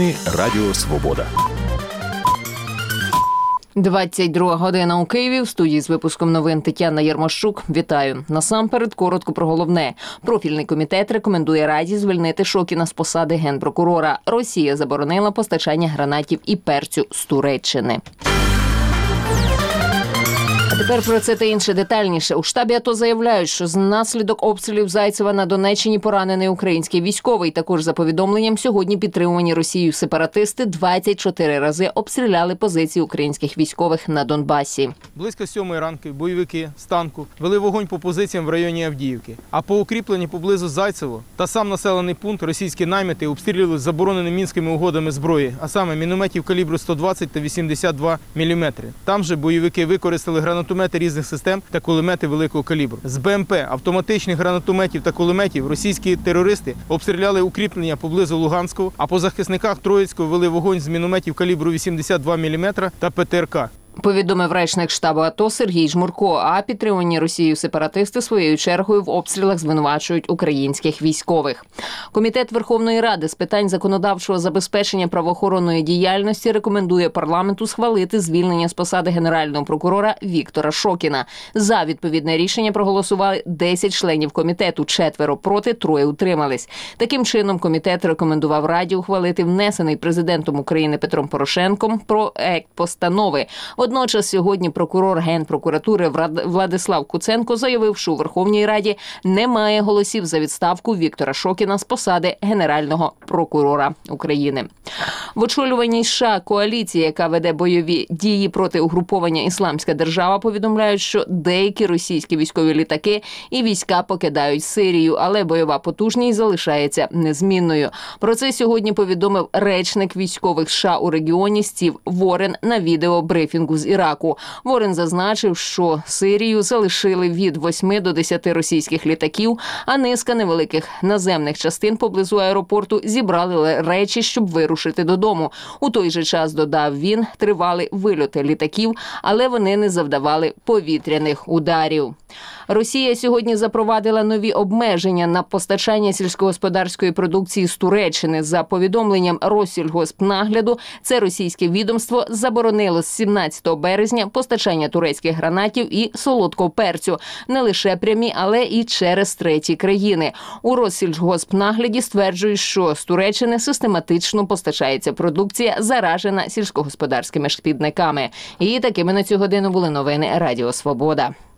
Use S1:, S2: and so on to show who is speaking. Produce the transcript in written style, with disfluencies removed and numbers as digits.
S1: Новини Радіо Свобода.
S2: 22 година у Києві. В студії з випуском новин Тетяна Єрмощук. Вітаю. Насамперед, коротко про головне. Профільний комітет рекомендує Раді звільнити Шокіна з посади генпрокурора. Росія заборонила постачання гранатів і перцю з Туреччини. Тепер про це та інше детальніше. У штабі АТО заявляють, що внаслідок обстрілів Зайцева на Донеччині поранений український військовий. Також, за повідомленням, сьогодні підтримувані Росією сепаратисти 24 рази обстріляли позиції українських військових на Донбасі.
S3: Близько 7 ранку бойовики з танку вели вогонь по позиціям в районі Авдіївки. А по укріпленні поблизу Зайцево та сам населений пункт російські наймити обстрілювали забороненими мінськими угодами зброї, а саме мінометів калібру 120 та 82 мм. Там же бойовики використали гранатомети різних систем та кулемети великого калібру. З БМП, автоматичних гранатометів та кулеметів російські терористи обстріляли укріплення поблизу Луганського, а по захисниках Троїцького вели вогонь з мінометів калібру 82 мм та ПТРК.
S2: Повідомив речник штабу АТО Сергій Жмурко, а підтримані Росією сепаратисти своєю чергою в обстрілах звинувачують українських військових. Комітет Верховної Ради з питань законодавчого забезпечення правоохоронної діяльності рекомендує парламенту схвалити звільнення з посади генерального прокурора Віктора Шокіна. За відповідне рішення проголосували 10 членів комітету, 4 проти, 3 утримались. Таким чином, комітет рекомендував Раді ухвалити внесений президентом України Петром Порошенком проект постанови. Водночас сьогодні прокурор Генпрокуратури Владислав Куценко заявив, що у Верховній Раді немає голосів за відставку Віктора Шокіна з посади Генерального прокурора України. В очолюваній США коаліції, яка веде бойові дії проти угруповання «Ісламська держава», повідомляють, що деякі російські військові літаки і війська покидають Сирію, але бойова потужність залишається незмінною. Про це сьогодні повідомив речник військових США у регіоні Стів Ворен на відеобрифінгу з Іраку. Ворен зазначив, що Сирію залишили від 8 до 10 російських літаків, а низка невеликих наземних частин поблизу аеропорту зібрали речі, щоб вирушити додому. У той же час, додав він, тривали вильоти літаків, але вони не завдавали повітряних ударів. Росія сьогодні запровадила нові обмеження на постачання сільськогосподарської продукції з Туреччини. За повідомленням Россільгоспнагляду, це російське відомство заборонило з 17 березня постачання турецьких гранатів і солодкого перцю. Не лише прямі, але і через треті країни. У Россільгоспнагляді стверджують, що з Туреччини систематично постачається продукція, заражена сільськогосподарськими шкідниками. І такими на цю годину були новини Радіо Свобода.